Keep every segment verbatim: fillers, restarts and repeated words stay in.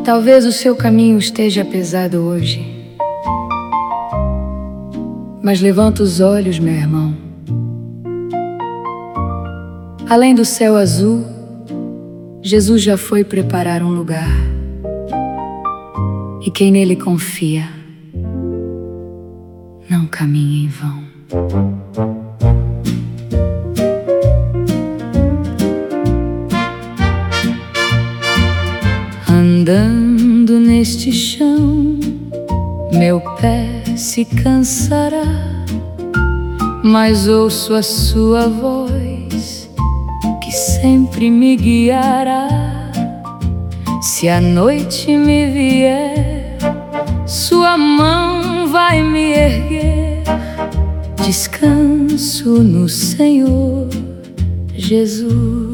Talvez o seu caminho esteja pesado hoje, mas levanta os olhos, meu irmão. Além do céu azul, Jesus já foi preparar um lugar, e quem nele confia não caminha em vão. Andando neste chão, meu pé se cansará, mas ouço a sua voz que sempre me guiará. Se a noite me vier, sua mão vai me erguer. Descanso no Senhor Jesus.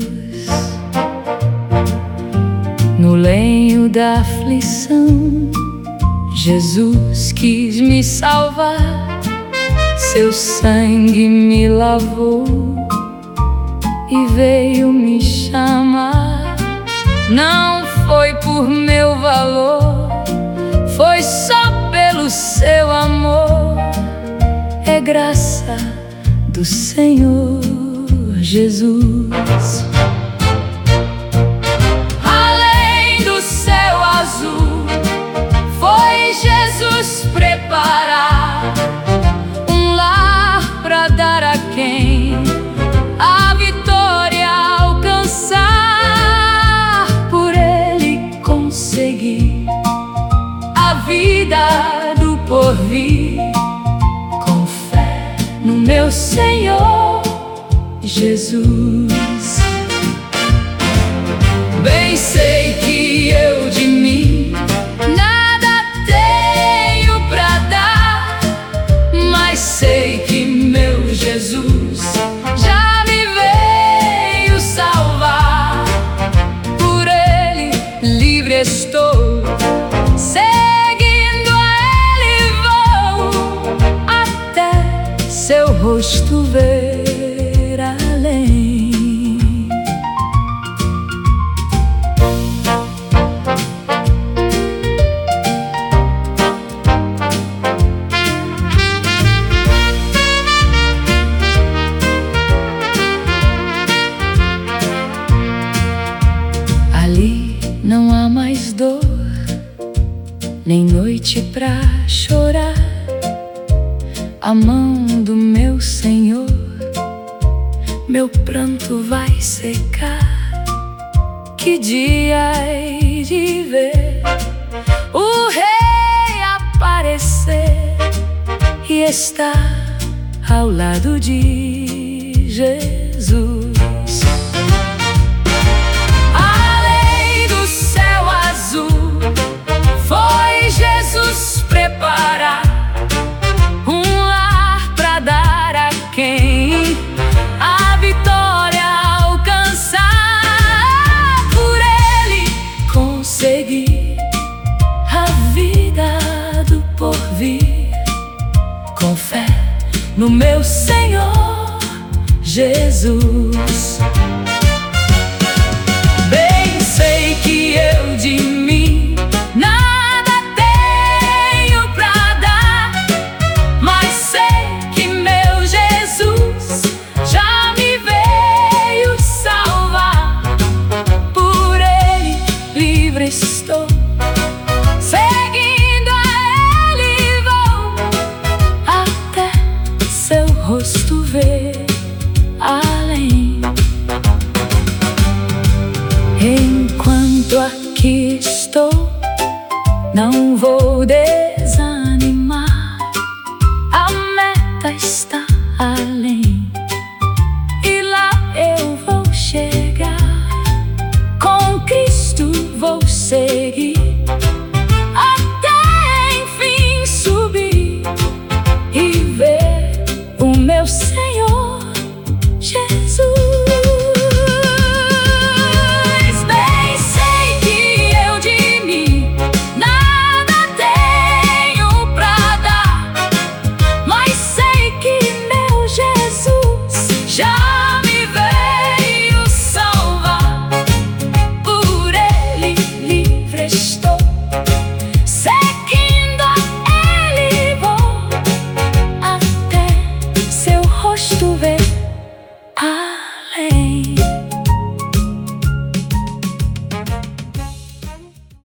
No lenho da aflição, Jesus quis me salvar. Seu sangue me lavou e veio me chamar. Não foi por meu valor, foi só pelo seu amor. É graça do Senhor Jesus. Jesus preparar um lar pra dar a quem a vitória alcançar. Por ele conseguir a vida do porvir, com fé no meu Senhor Jesus. Bem sei que eu de mim sei que meu Jesus já me veio salvar. Por ele livre estou, seguindo a ele vou, até seu rosto ver além. Ali não há mais dor, nem noite pra chorar. A mão do meu Senhor meu pranto vai secar. Que dia hei de ver o Rei aparecer e estar ao lado de Jesus. Foi Jesus preparar um lar pra dar a quem a vitória alcançar. Por ele conseguir a vida do porvir, com fé no meu Senhor Jesus. Bem sei que eu de mim nada tenho pra dar, mas sei que meu Jesus já me veio salvar. Por ele livre estou, seguindo a ele vou, até seu rosto ver além. Enquanto aqui estou, não vou desanimar. A meta está além, e lá eu vou chegar. Com Cristo vou seguir, até enfim subir e ver o meu Senhor Jesus. Bem sei que eu de mim nada tenho pra dar, mas sei que vem.